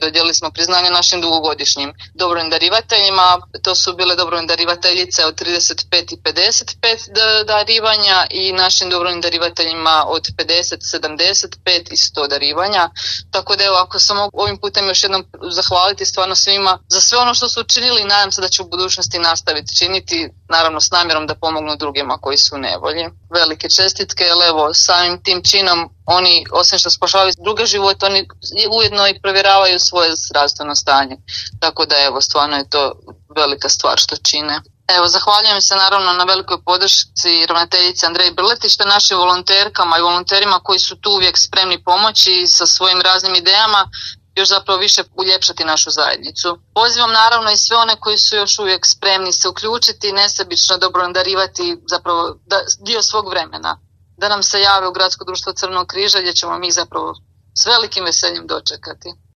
dodijelili smo priznanje našim dugogodišnjim dobrovoljnim darivateljima. To su bile dobrovoljne darivateljice od 35 i 55 darivanja i našim dobrovoljnim darivateljima od 50, 75 i 100 darivanja. Tako da evo, ako sam mogu ovim putem još jednom zahvaliti stvarno svima za sve ono što su učinili i nadam se da će u budućnosti nastaviti činiti, naravno s namjerom da pomognu drugima koji su u nevolji. Velike čestitke, jer evo, samim tim činom oni, osim što spašavaju druge živote, oni ujedno i provjeravaju svoje zdravstveno stanje. Tako da evo, stvarno je to velika stvar što čine. Evo, zahvaljujem se naravno na velikoj podršci ravnateljici Andreji Brletić te našim volonterkama i volonterima koji su tu uvijek spremni pomoći sa svojim raznim idejama još zapravo više uljepšati našu zajednicu. Pozivam naravno i sve one koji su još uvijek spremni se uključiti, nesebično dobrovoljno darivati zapravo dio svog vremena, da nam se jave u Gradsko društvo Crvenog križa gdje ćemo mi zapravo s velikim veseljem dočekati.